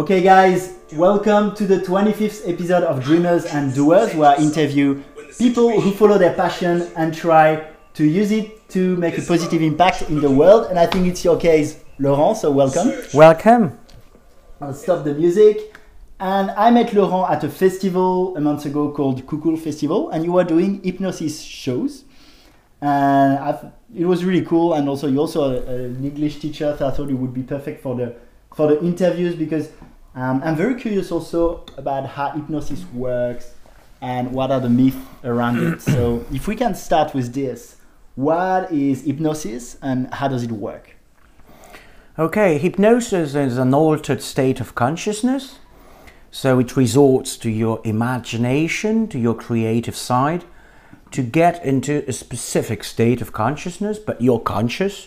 Okay guys, welcome to the 25th episode of Dreamers and Doers, where I interview people who follow their passion and try to use it to make a positive impact in the world. And I think it's your case, Laurent, so welcome. Welcome. I'll stop the music. And I met Laurent at a festival a month ago called Kukul Festival, and you were doing hypnosis shows. And it was really cool, and also you're also an English teacher, so I thought it would be perfect for the interviews, because I'm very curious also about how hypnosis works and what are the myths around it. So if we can start with this, what is hypnosis and how does it work? Okay, hypnosis is an altered state of consciousness. So it resorts to your imagination, to your creative side, to get into a specific state of consciousness, but you're conscious.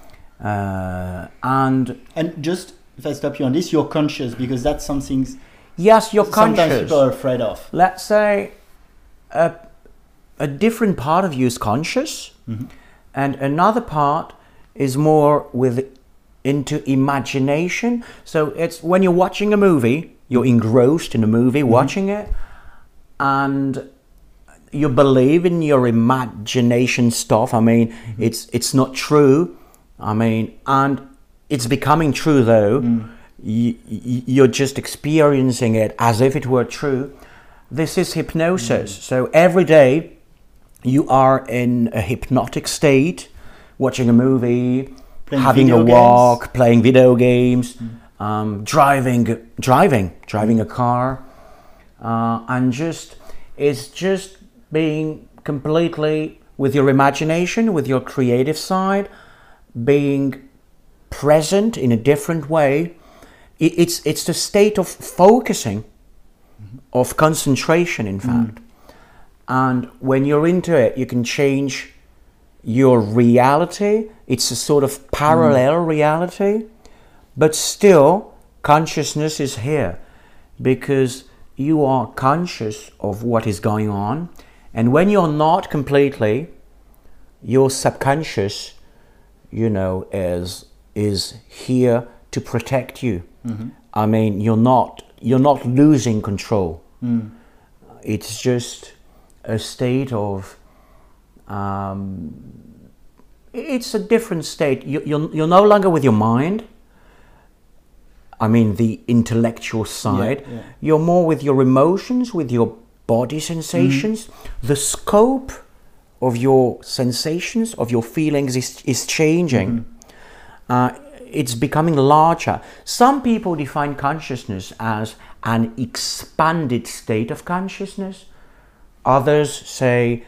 And just, if I stop you on this, you're conscious, because that's something yes, you're sometimes conscious. People are afraid of. Let's say a different part of you is conscious, and another part is more into imagination. So it's when you're watching a movie, you're engrossed in a movie, watching it, and you believe in your imagination stuff. I mean, it's not true. I mean, and it's becoming true though. You're just experiencing it as if it were true. This is hypnosis. So every day you are in a hypnotic state, watching a movie, having a walk, playing video games, driving a car, and it's just being completely with your imagination, with your creative side, being present in a different way. It's the state of focusing, of concentration, in fact. And when you're into it, you can change your reality. It's a sort of parallel reality, but still consciousness is here, because you are conscious of what is going on. And when you're not completely, your subconscious, is here to protect you. I mean, you're not losing control. It's just a state of it's a different state. You're no longer with your mind. I mean, the intellectual side. Yeah. You're more with your emotions, with your body sensations. The scope of your sensations, of your feelings is changing. It's becoming larger. Some people define consciousness as an expanded state of consciousness. Others say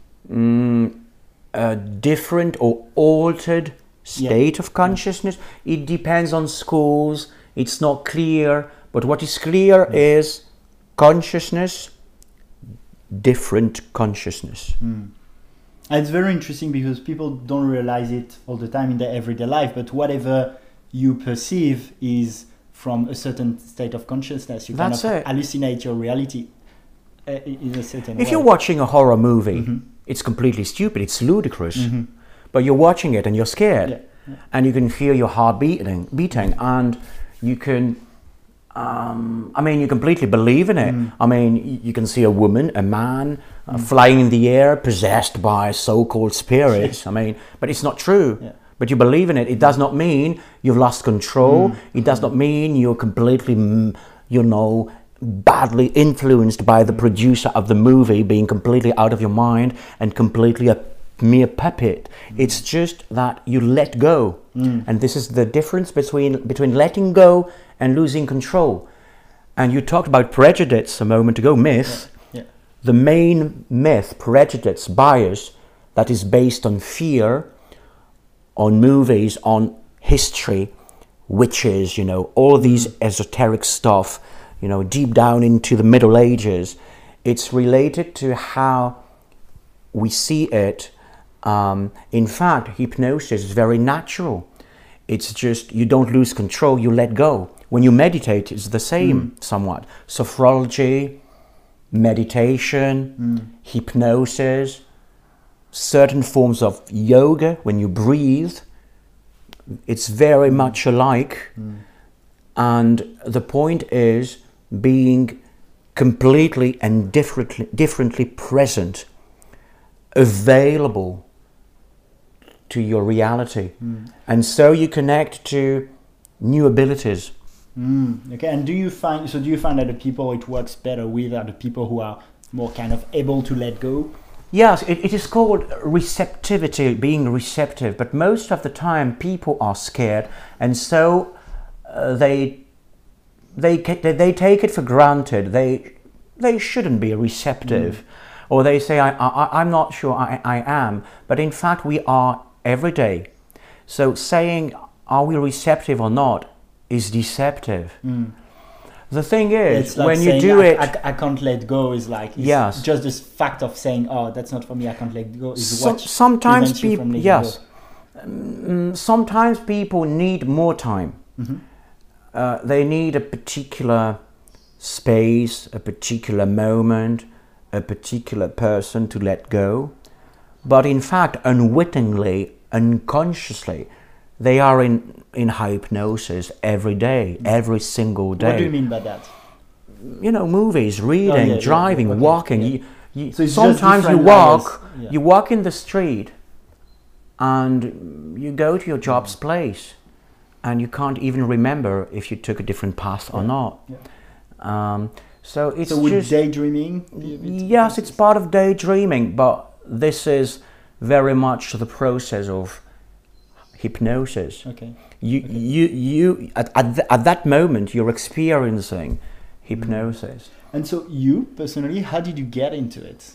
a different or altered state of consciousness. It depends on schools. It's not clear. But what is clear is consciousness, different consciousness. And it's very interesting, because people don't realize it all the time in their everyday life, but whatever you perceive is from a certain state of consciousness. You That's kind of it. hallucinate your reality in a certain way. If you're watching a horror movie, it's completely stupid, it's ludicrous, but you're watching it and you're scared, and you can feel your heart beating, and you can you completely believe in it. I mean, you can see a woman, a man, flying in the air, possessed by so-called spirits. I mean, but it's not true. But you believe in it. It does not mean you've lost control. It does not mean you're completely, badly influenced by the producer of the movie, being completely out of your mind and completely a mere puppet. It's just that you let go. And this is the difference between letting go and losing control. And you talked about prejudice a moment ago, myth. The main myth, prejudice, bias, that is based on fear, on movies, on history, witches, all these esoteric stuff, deep down into the Middle Ages. It's related to how we see it. In fact, hypnosis is very natural. It's just you don't lose control, you let go. When you meditate, it's the same somewhat. Sophrology, meditation, hypnosis, certain forms of yoga, when you breathe, it's very much alike. And the point is being completely and differently present, available to your reality. And so you connect to new abilities. Okay, and do you find that the people it works better with are the people who are more kind of able to let go? Yes, it is called receptivity, being receptive, but most of the time people are scared, and so they take it for granted. They shouldn't be receptive, or they say I'm not sure I am, but in fact we are every day. So saying are we receptive or not is deceptive. The thing is, it's like when you saying, do it, I can't let go is like yes, just this fact of saying, oh, that's not for me, I can't let go is what sometimes prevents you from people, letting yes, go. Sometimes people need more time. They need a particular space, a particular moment, a particular person to let go. But in fact, unwittingly, unconsciously, they are in hypnosis every day, every single day. What do you mean by that? You know, movies, reading, driving, okay, walking. Yeah. So it's sometimes just you walk. you walk in the street, and you go to your job's place, and you can't even remember if you took a different path or not. So it's so with just daydreaming. Yes, it's part of daydreaming, but this is very much the process of hypnosis. Okay. You at that moment you're experiencing hypnosis. And so you personally, how did you get into it?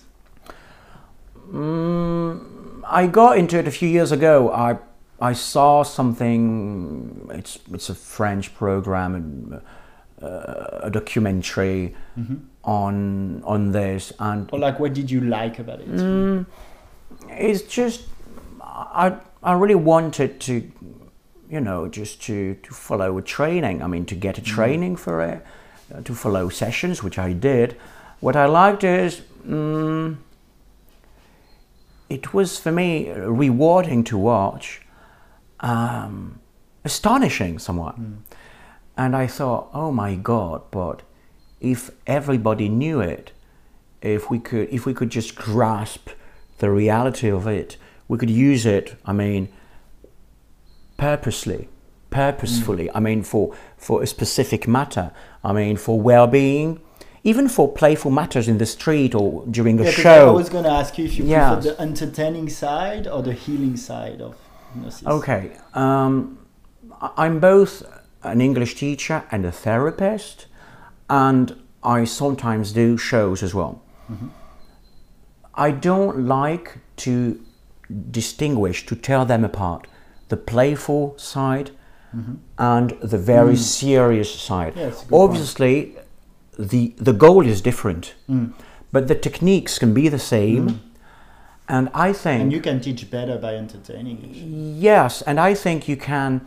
I got into it a few years ago. I saw something. It's a French program, a documentary on this, and or like what did you like about it? It's just I really wanted to, you know, just to follow a training. I mean, to get a training for it, to follow sessions, which I did. What I liked is it was for me rewarding to watch, astonishing somewhat. And I thought, oh my God, but if everybody knew it, if we could just grasp the reality of it, we could use it, I mean, purposefully, I mean, for a specific matter, I mean, for well-being, even for playful matters in the street or during a show. I was going to ask you if you prefer the entertaining side or the healing side of hypnosis. Okay, I'm both an English teacher and a therapist, and I sometimes do shows as well. I don't like to distinguish, to tell them apart, the playful side and the very serious side. Yeah, obviously, the goal is different, but the techniques can be the same. And I think... And you can teach better by entertaining. Yes, and I think you can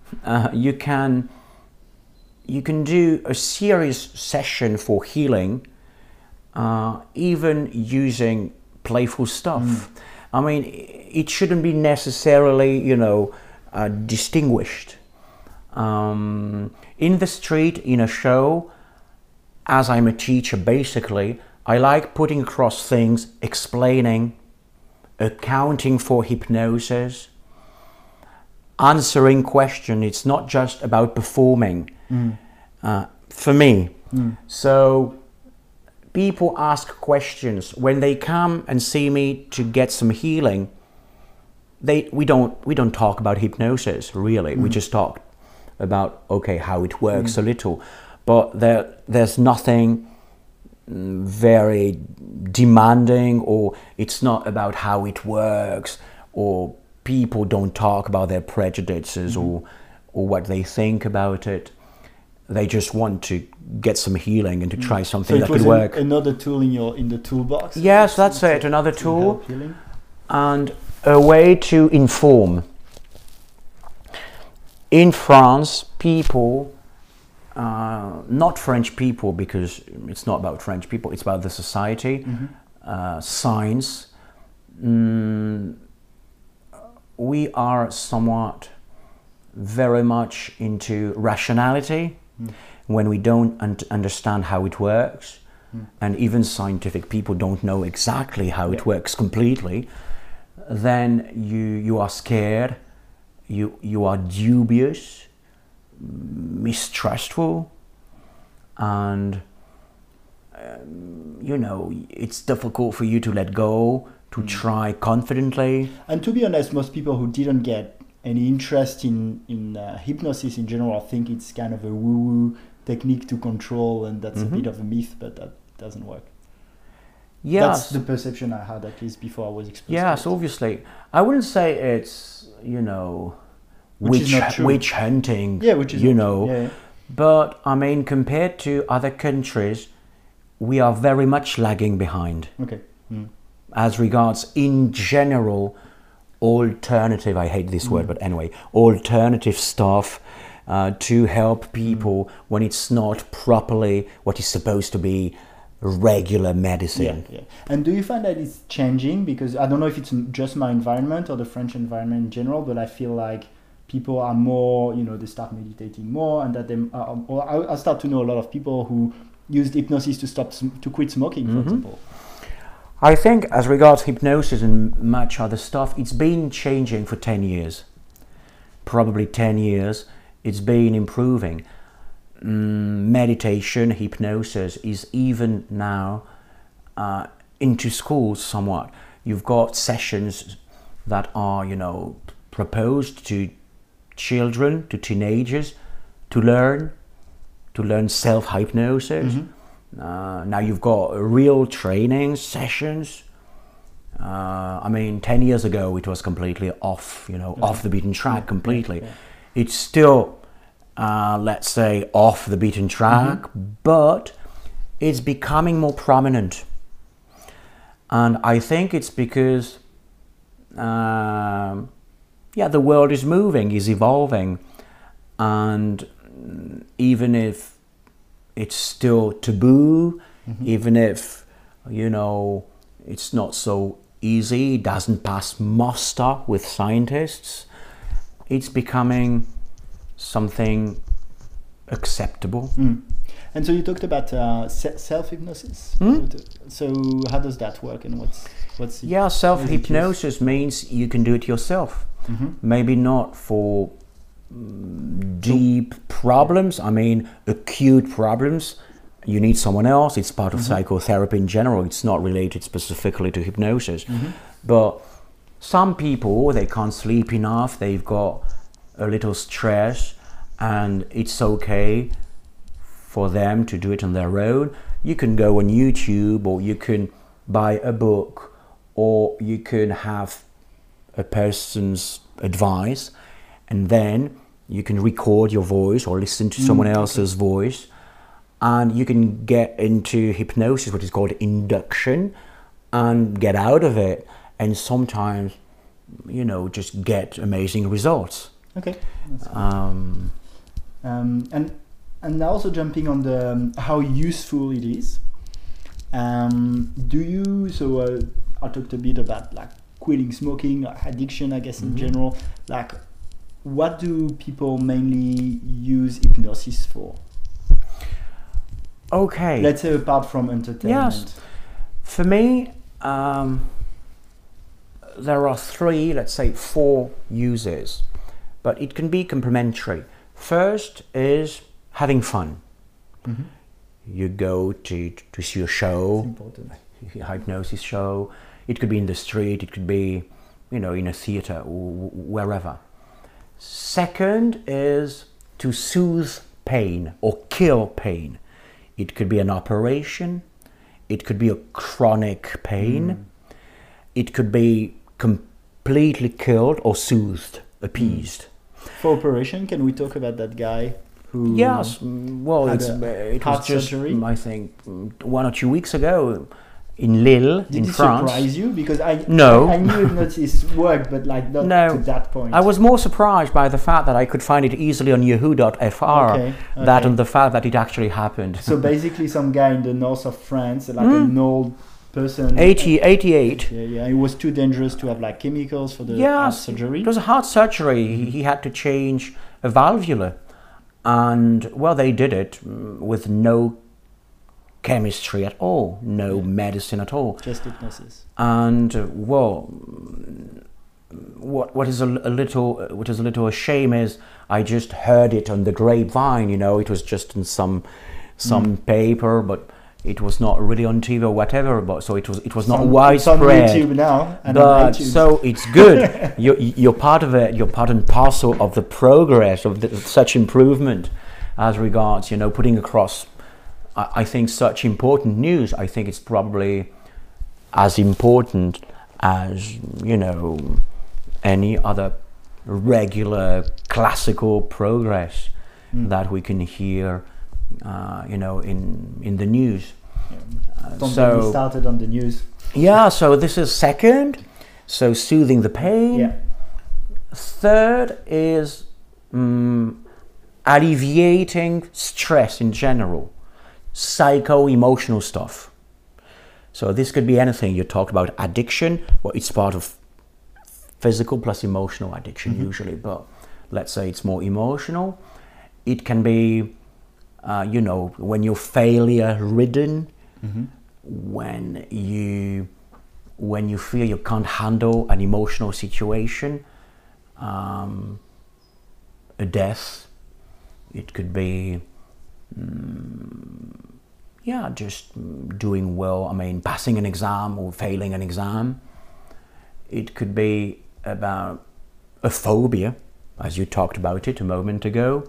do a serious session for healing, even using playful stuff. I mean, it shouldn't be necessarily, you know, distinguished. In the street, in a show, as I'm a teacher, basically, I like putting across things, explaining, accounting for hypnosis, answering questions. It's not just about performing for me. So people ask questions when they come and see me to get some healing. We don't talk about hypnosis really. We just talk about how it works a little, but there's nothing very demanding, or it's not about how it works, or people don't talk about their prejudices or what they think about it. They just want to get some healing and to try something that could work. Another tool in the toolbox. Yes, that's it. Another tool and a way to inform. In France, people, not French people, because it's not about French people, it's about the society, science. We are somewhat very much into rationality. when we don't understand how it works, and even scientific people don't know exactly how it works completely, then you are scared, you are dubious, mistrustful, and you know, it's difficult for you to let go, to try confidently. And to be honest, most people who didn't get any interest in hypnosis in general think it's kind of a woo-woo technique to control, and that's a bit of a myth, but that doesn't work. Yes. That's the perception I had, at least before I was exposed Yes, to it. obviously. I wouldn't say it's, you know, witch hunting, which is you not know. true. Yeah. But, I mean, compared to other countries, we are very much lagging behind. Okay. As regards, in general, alternative, I hate this word, but anyway, alternative stuff to help people when it's not properly what is supposed to be regular medicine. Yeah. And do you find that it's changing? Because I don't know if it's just my environment or the French environment in general, but I feel like people are more, you know, they start meditating more, and that I start to know a lot of people who used hypnosis to quit smoking, for example. I think as regards hypnosis and much other stuff, it's been changing for 10 years. Probably 10 years. It's been improving. Meditation, hypnosis is even now into schools somewhat. You've got sessions that are, you know, proposed to children, to teenagers, to learn self-hypnosis. Now you've got real training sessions. I mean, 10 years ago it was completely off, you know, off the beaten track completely. It's still, let's say, off the beaten track, but it's becoming more prominent. And I think it's because, the world is moving, is evolving. And even if it's still taboo, even if, you know, it's not so easy, it doesn't pass muster with scientists, it's becoming something acceptable. And so you talked about self-hypnosis. So how does that work, and what's Yeah, self-hypnosis means you can do it yourself. Maybe not for deep problems, I mean acute problems. You need someone else. It's part of psychotherapy in general. It's not related specifically to hypnosis. But some people, they can't sleep enough, they've got a little stress, and it's okay for them to do it on their own. You can go on YouTube, or you can buy a book, or you can have a person's advice, and then you can record your voice or listen to someone else's voice, and you can get into hypnosis, what is called induction, and get out of it, and sometimes, you know, just get amazing results. Okay. And also jumping on the how useful it is. I talked a bit about like quitting smoking, addiction, I guess, in general. Like, what do people mainly use hypnosis for? Okay. Let's say apart from entertainment. Yes. For me, there are 3, let's say 4 uses, but it can be complementary. First is having fun. You go to see a show, a hypnosis show. It could be in the street, it could be, you know, in a theater or wherever. Second is to soothe pain or kill pain. It could be an operation, it could be a chronic pain, it could be completely killed or soothed, appeased. For operation, can we talk about that guy who Yes, well, had it heart was just, surgery? I think, 1 or 2 weeks ago in Lille, Did in it France. surprise you? Because I No. I knew hypnosis worked, but like not No. to that point. I was more surprised by the fact that I could find it easily on yahoo.fr Okay. than on the fact that it actually happened. So basically, some guy in the north of France, like an old person, 88. Yeah, it was too dangerous to have like chemicals for the heart Yes, surgery. it was a heart surgery. He had to change a valvula. And well, they did it with no chemistry at all, no medicine at all, just hypnosis. And well, what is a little a shame is I just heard it on the grapevine. You know, it was just in some paper, but it was not really on TV or whatever. But so it was not widespread. It's on YouTube now, and but on iTunes. So it's good. You're part of it. You're part and parcel of the progress of such improvement, as regards, you know, putting across. I think such important news. I think it's probably as important as, you know, any other regular classical progress that we can hear, you know, in the news. Don't get me started on the news. Yeah, so this is second, so soothing the pain. Yeah. Third is alleviating stress in general, psycho-emotional stuff. So this could be anything. You talked about addiction. Well, it's part of physical plus emotional addiction usually, but let's say it's more emotional. It can be, you know, when you're failure-ridden, when you feel you can't handle an emotional situation, a death. It could be, yeah, just doing well. I mean, passing an exam or failing an exam. It could be about a phobia, as you talked about it a moment ago.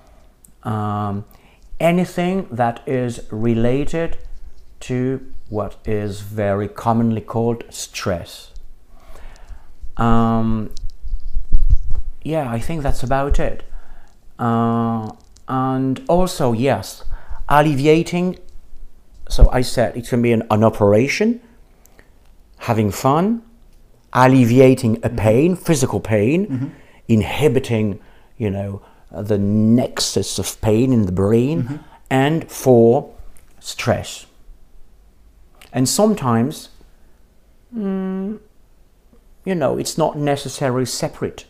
Anything that is related to what is very commonly called stress. Yeah, I think that's about it. And also, yes, alleviating. So I said it can be an operation, having fun, alleviating a pain, physical pain, inhibiting, you know, the nexus of pain in the brain, and for stress. And sometimes, you know, it's not necessarily separate.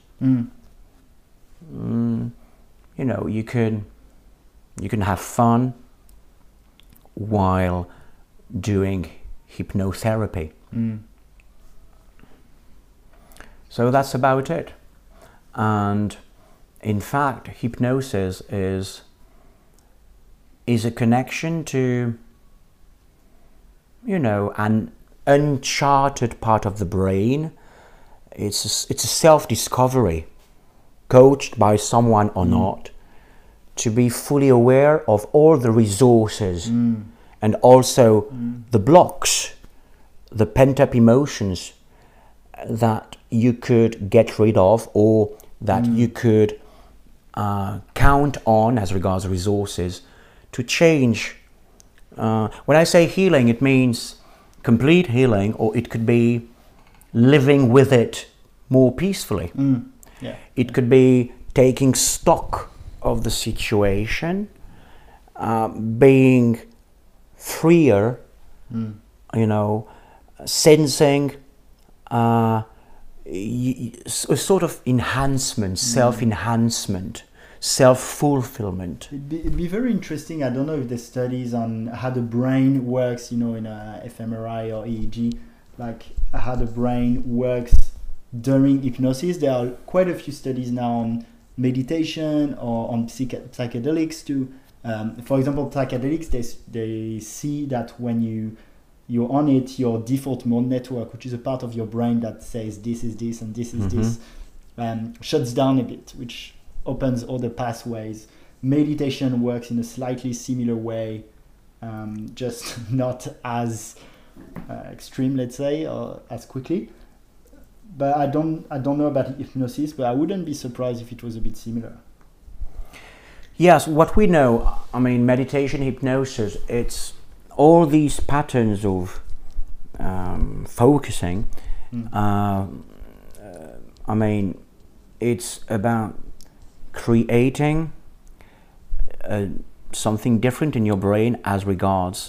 You know, you can have fun while doing hypnotherapy. So that's about it. And in fact, hypnosis is a connection to, you know, an uncharted part of the brain. It's a self-discovery, coached by someone or not, to be fully aware of all the resources and also the blocks, the pent-up emotions that you could get rid of or that you could count on as regards resources to change. When I say healing, it means complete healing, or it could be living with it more peacefully. It could be taking stock of the situation, being freer, you know, sensing a sort of enhancement, self-enhancement, self-fulfillment. It'd be very interesting. I don't know if there's studies on how the brain works, you know, in a fMRI or EEG, like how the brain works during hypnosis. There are quite a few studies now on meditation or on psychedelics too. For example, psychedelics, they see that when you're on it, your default mode network, which is a part of your brain that says this is this and this is this, shuts down a bit, which opens other pathways. Meditation works in a slightly similar way, just not as extreme, let's say, or as quickly. But I don't know about hypnosis, but I wouldn't be surprised if it was a bit similar. Yes, what we know, I mean, meditation, hypnosis, it's all these patterns of focusing. I mean, it's about creating something different in your brain as regards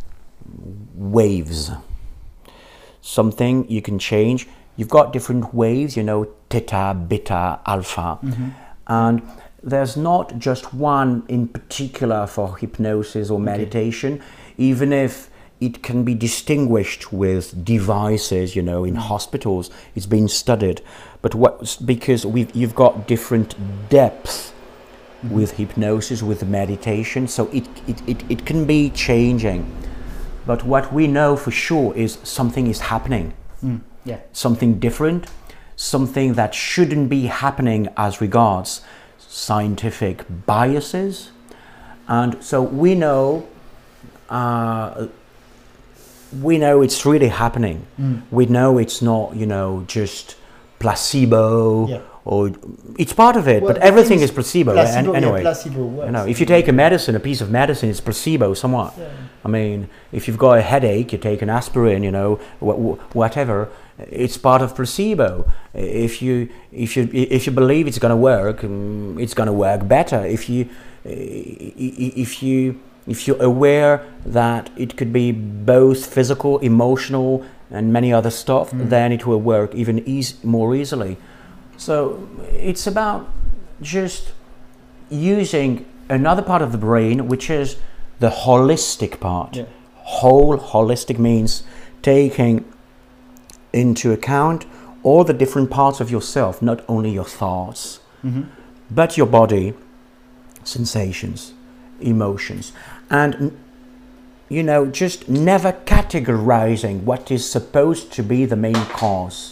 waves. Something you can change. You've got different waves, you know, theta, beta, alpha. And there's not just one in particular for hypnosis or meditation, even if it can be distinguished with devices, you know, in hospitals. It's been studied, but because you've got different depth with hypnosis, with meditation, so it can be changing. But what we know for sure is something is happening, something different, something that shouldn't be happening as regards scientific biases. And so we know it's really happening. We know it's not, you know, just placebo, or it's part of it, but everything is placebo. Anyway, placebo works. You know, if you take a piece of medicine, it's placebo somewhat. I mean, if you've got a headache, you take an aspirin, you know, whatever. It's part of placebo. If you believe it's going to work, it's going to work better. If you're aware that it could be both physical, emotional, and many other stuff, then it will work even more easily. So it's about just using another part of the brain, which is the holistic part. Holistic means taking into account all the different parts of yourself, not only your thoughts, but your body, sensations, emotions, and, you know, just never categorizing what is supposed to be the main cause.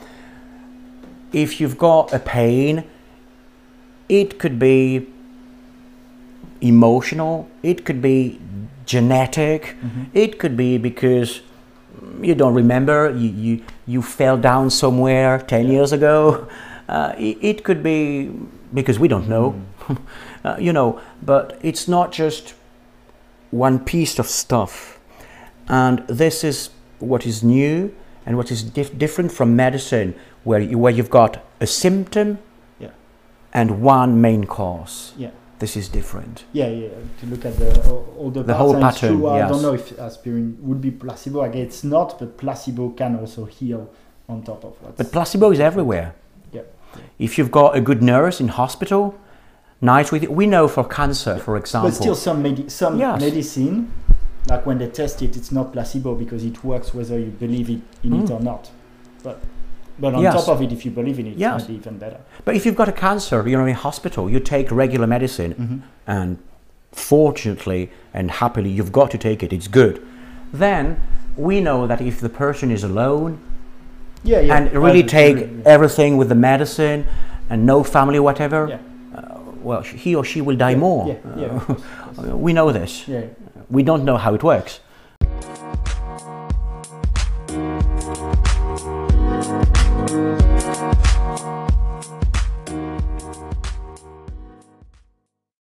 If you've got a pain, it could be emotional, it could be genetic, it could be because you don't remember, you fell down somewhere 10 years ago. It could be because we don't know, you know, but it's not just one piece of stuff. And this is what is new and what is different from medicine, where you've got a symptom and one main cause. This is different. To look at all the whole pattern. True, I don't know if aspirin would be placebo. I guess it's not, but placebo can also heal on top of what. But placebo is everywhere. If you've got a good nurse in hospital, nice with it. We know for cancer, for example. But still, some medicine, like when they test it, it's not placebo because it works whether you believe in it or not. But on top of it, if you believe in it, it might be even better. But if you've got a cancer, you know, in hospital, you take regular medicine, and fortunately and happily, you've got to take it. It's good. Then we know that if the person is alone, and really take everything with the medicine and no family, whatever, well, he or she will die more. We know this. We don't know how it works.